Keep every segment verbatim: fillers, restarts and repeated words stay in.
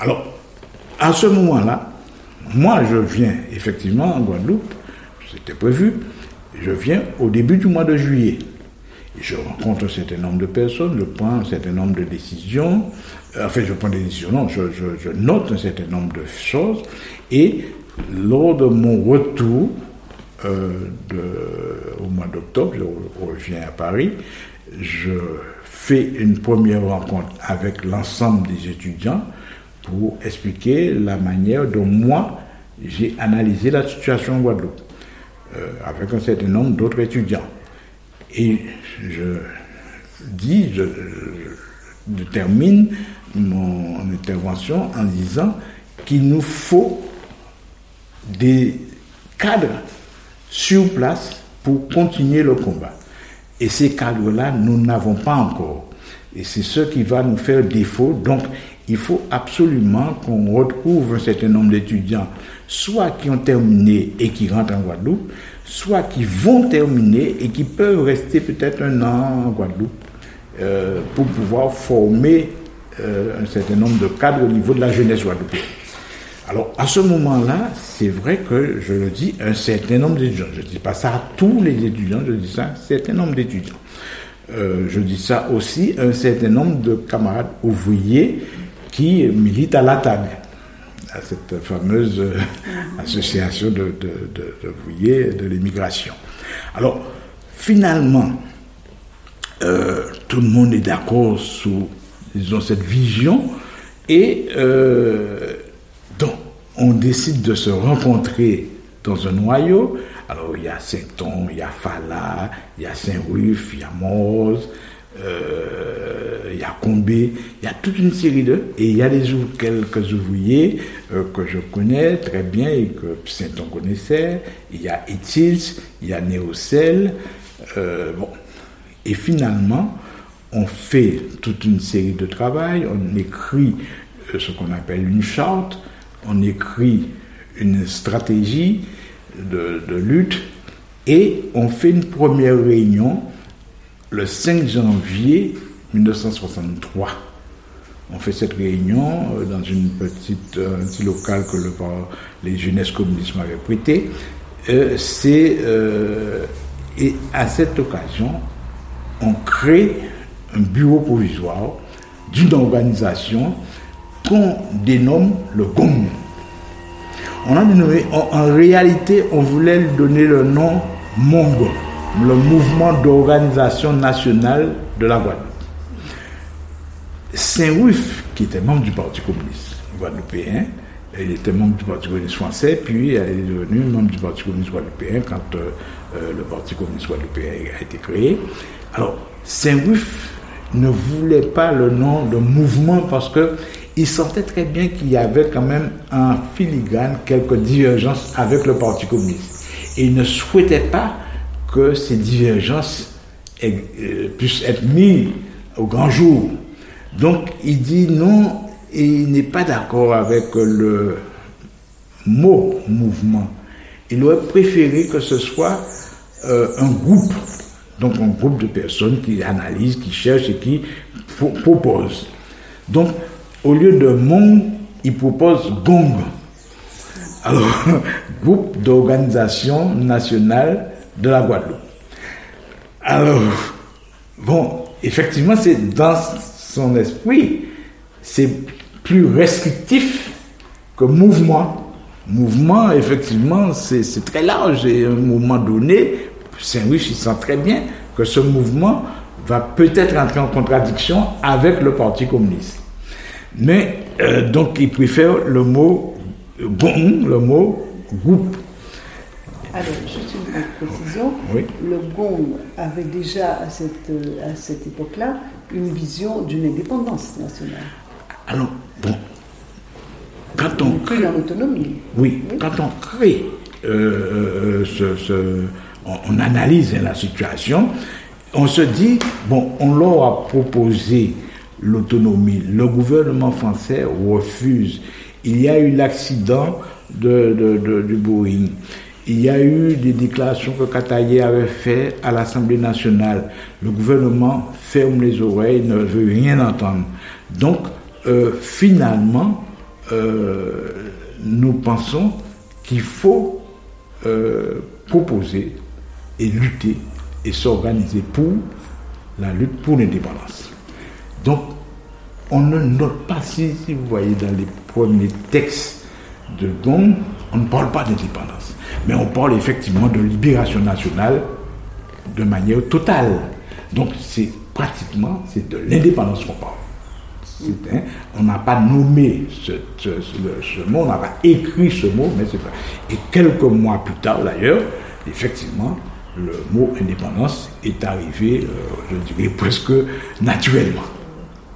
Alors, à ce moment-là, moi, je viens effectivement en Guadeloupe, c'était prévu, je viens au début du mois de juillet. Je rencontre un certain nombre de personnes, je prends un certain nombre de décisions, enfin, je prends des décisions, non, je, je, je note un certain nombre de choses, et lors de mon retour euh, de, au mois d'octobre, je reviens à Paris, je fais une première rencontre avec l'ensemble des étudiants pour expliquer la manière dont moi, j'ai analysé la situation en Guadeloupe, euh, avec un certain nombre d'autres étudiants. Et je dis, je, je termine mon intervention en disant qu'il nous faut des cadres sur place pour continuer le combat. Et ces cadres-là, nous n'avons pas encore. Et c'est ce qui va nous faire défaut. Donc, il faut absolument qu'on retrouve un certain nombre d'étudiants, soit qui ont terminé et qui rentrent en Guadeloupe, soit qui vont terminer et qui peuvent rester peut-être un an en Guadeloupe euh, pour pouvoir former euh, un certain nombre de cadres au niveau de la jeunesse guadeloupéenne. Alors, à ce moment-là, c'est vrai que je le dis, un certain nombre d'étudiants. Je ne dis pas ça à tous les étudiants, je dis ça à un certain nombre d'étudiants. Euh, je dis ça aussi à un certain nombre de camarades ouvriers qui militent à l'A T A G, à cette fameuse euh, association de, de, de, d'ouvriers de l'immigration. Alors, finalement, euh, tout le monde est d'accord sous, disons, cette vision, et euh, donc, on décide de se rencontrer dans un noyau. Alors, il y a Saint-Thon, il y a Fala, il y a Saint-Ruf, il y a Moz, euh, il y a Combé, il y a toute une série de... Et il y a des, quelques ouvriers euh, que je connais très bien et que Saint-Thon connaissait. Il y a Etils, il y a Néocel. Euh, bon. Et finalement, on fait toute une série de travail, on écrit euh, ce qu'on appelle une charte, on écrit une stratégie de, de lutte et on fait une première réunion le cinq janvier mille neuf cent soixante-trois. On fait cette réunion dans une petite, un petit local que le, les jeunesses communistes m'avaient prêté. Euh, c'est, euh, et à cette occasion, on crée un bureau provisoire d'une organisation qu'on dénomme le G O M. On a dénommé, en, en réalité, on voulait lui donner le nom M O N G, le Mouvement d'Organisation Nationale de la Guadeloupe. Saint-Ruf, qui était membre du Parti communiste guadeloupéen, il était membre du Parti communiste français, puis elle est devenue membre du Parti communiste guadeloupéen quand euh, euh, le Parti communiste guadeloupéen a été créé. Alors, Saint-Ruf ne voulait pas le nom de mouvement parce que il sentait très bien qu'il y avait quand même en filigrane quelques divergences avec le Parti communiste. Et il ne souhaitait pas que ces divergences aient, euh, puissent être mises au grand jour. Donc, il dit non, et il n'est pas d'accord avec le mot mouvement. Il aurait préféré que ce soit euh, un groupe, donc un groupe de personnes qui analysent, qui cherchent et qui pro- proposent. Donc, au lieu de M O N G, il propose G O N G. Alors, groupe d'organisation nationale de la Guadeloupe. Alors, bon, effectivement, c'est dans son esprit, c'est plus restrictif que mouvement. Mouvement, effectivement, c'est, c'est très large et à un moment donné, Saint-Ruf, il sent très bien que ce mouvement va peut-être entrer en contradiction avec le Parti communiste. Mais, euh, donc, il préfère le mot G O M, le mot groupe. Alors, juste une précision, oui. Le G O M avait déjà à cette, à cette époque-là une vision d'une indépendance nationale. Alors, bon, quand on crée... dans l'autonomie. Oui, oui, quand on crée, euh, ce, ce, on, on analyse la situation, on se dit, bon, on leur a proposé l'autonomie, le gouvernement français refuse. Il y a eu l'accident de, de, de, du Boeing. Il y a eu des déclarations que Kataye avait faites à l'Assemblée nationale. Le gouvernement ferme les oreilles, ne veut rien entendre. Donc, euh, finalement, euh, nous pensons qu'il faut euh, proposer et lutter et s'organiser pour la lutte pour l'indépendance. Donc, on ne note pas, si, si vous voyez dans les premiers textes de Gong, on ne parle pas d'indépendance, mais on parle effectivement de libération nationale de manière totale. Donc, c'est pratiquement, c'est de l'indépendance qu'on parle. C'est, hein, on n'a pas nommé ce, ce, ce, ce mot, on n'a pas écrit ce mot, mais c'est pas. Et quelques mois plus tard, d'ailleurs, effectivement, le mot indépendance est arrivé, euh, je dirais, presque naturellement. D'accord ?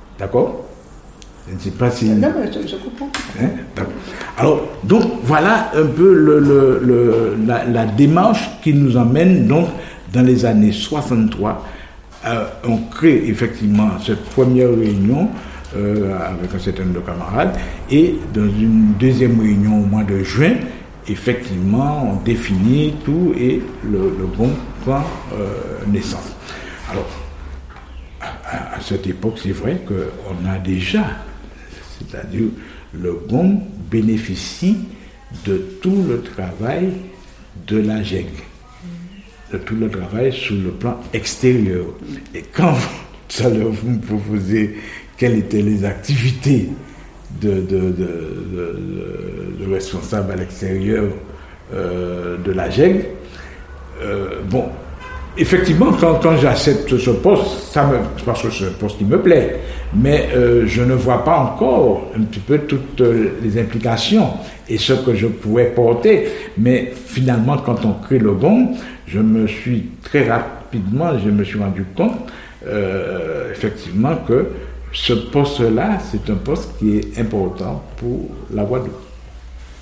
Je ne sais pas si... Non, mais je, je comprends. Hein, alors, donc, voilà un peu le, le, le, la, la démarche qui nous emmène, donc, dans les années soixante-trois. Euh, on crée effectivement cette première réunion euh, avec un certain nombre de camarades, et dans une deuxième réunion au mois de juin, effectivement, on définit tout et le, le Gong prend euh, naissance. Alors, à, à cette époque, c'est vrai qu'on a déjà, c'est-à-dire le Gong bénéficie de tout le travail de la G E G, de tout le travail sur le plan extérieur. Et quand vous, tout à l'heure, vous me proposez quelles étaient les activités de, de, de, de, de, de responsable à l'extérieur euh, de la G E G, euh, bon, effectivement, quand, quand j'accepte ce poste, ça me, parce que c'est un poste qui me plaît, mais euh, je ne vois pas encore un petit peu toutes les implications et ce que je pourrais porter. Mais finalement, quand on crée le Gong, je me suis très rapidement, je me suis rendu compte, euh, effectivement, que ce poste-là, c'est un poste qui est important pour la Guadeloupe.